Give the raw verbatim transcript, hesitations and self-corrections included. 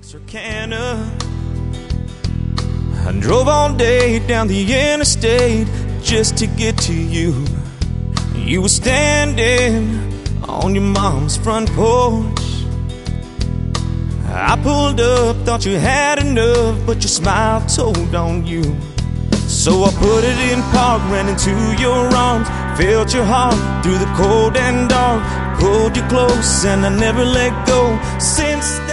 Circana. I drove all day down the interstate just to get to you. You were standing on your mom's front porch. I pulled up, thought you had enough, but your smile told on you. So I put it in park, ran into your arms, felt your heart through the cold and dark, pulled you close and I never let go since